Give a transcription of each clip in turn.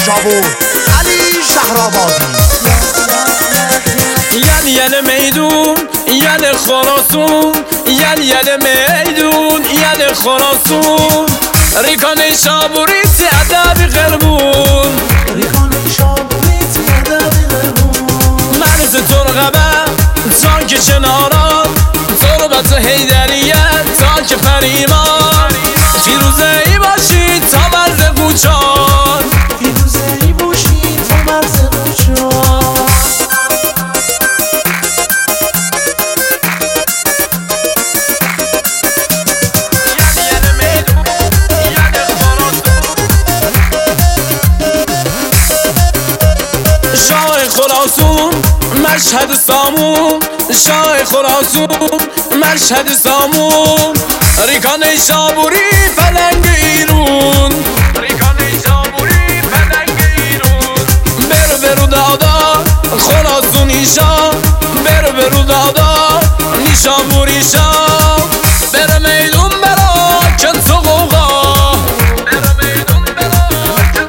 نیشابور علی شهرآبادی. یل میدون یل خراسون، یل میدون یل خراسون، ریکا نیشابوری ادب قربون، مرز ترقبه تا که چناران، تربت حیدریه تا که فریمان، فیروزه ای باشی تا مرز قوچان، فیروزه ای باشی تا مرز قوچان. خراسون مشهد سامون، شاه خراسون مشهد سامون، ریکا نیشابوری پلنگ ایرون، ریکا نیشابوری پلنگ ایرون، برو دادا خراسون ایشا، برو دادا نیشابوری شا، بر میدون برا کن تو قوقا، بر میدون برا کن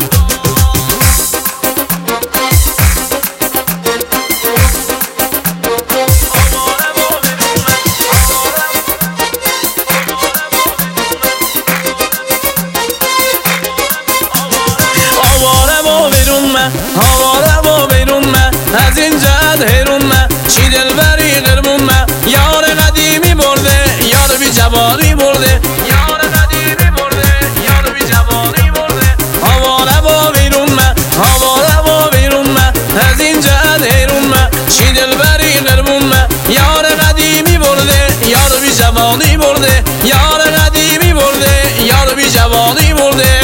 هواره با بیرون من، از این جد هیرون من، چی دلبری قربون من، یار قدیمی برده یار بی جوانی برده، یار قدیمی برده یار بی جوانی برده، هواره با بیرون من، هواره با بیرون من، از این جد هیرون من، چی دلبری قربون من، یار قدیمی برده یار بی جوانی برده، یار قدیمی برده یار بی جوانی برده.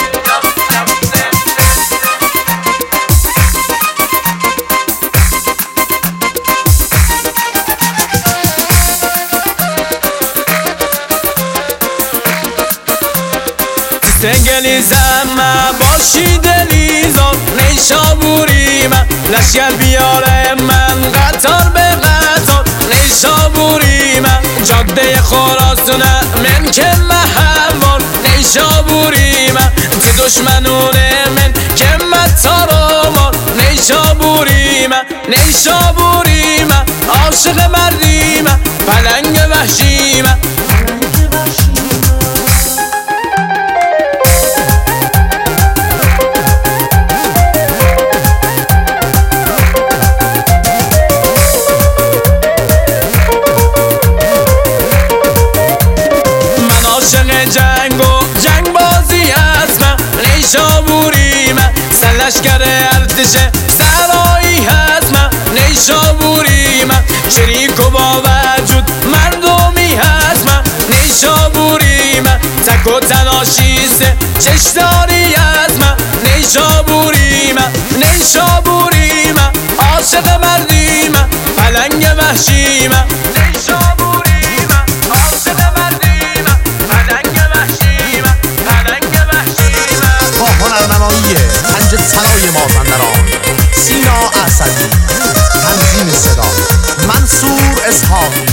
سنگلیزم باشی دلیزان، نیشابوری من لشگر بیاره من، قطار به قطار نیشابوری من، جاده خراسونه من که محوار نیشابوری من، تی دشمنونه من که متارامار نیشابوری من، نیشابوری من عاشق مردی من، پلنگ وحشی من. جنگ بازی هست من نیشابوری من، سلشگر ارتش سرایی هست من نیشابوری من، شریک و با وجود مردمی هست من نیشابوری من، تک و تناشیسه چشداری هست من نیشابوری من، نیشابوری من عاشق مردی من، پلنگ وحشی من، نیشابوری من عاشق مردی من، پلنگ وحشی من، پلنگ وحشی من. با هنرنمایی پنج سرای مازندران، سینا اسدی، تنظیم صدا منصور اسحاقی،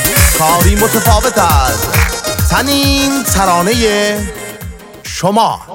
کاری متفاوت از تنین ترانه شما.